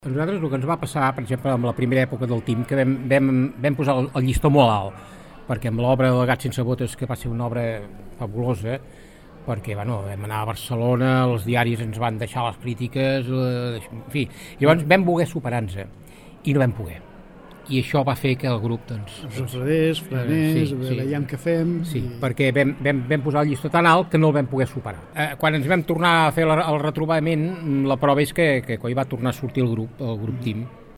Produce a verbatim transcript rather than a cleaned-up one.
A nosaltres el que ens va passar, per exemple, amb la primera època del team, que vam, vam, vam posar el, el llistó molt alt, perquè amb l'obra del Gat sense botes, que va ser una obra fabulosa, perquè bueno, vam anar a Barcelona, els diaris ens van deixar les crítiques, eh, en fi, llavors vam voler superar-nos i no vam poder. I això va fer que el grup, doncs... Refredés, frenés, sí, sí, veiem què fem... Sí, i... perquè vam, vam, vam posar el llistó tan alt que no el vam poder superar. Eh, quan ens vam tornar a fer la, el retrobament, la prova és que, que quan hi va tornar a sortir el grup, el grup Team,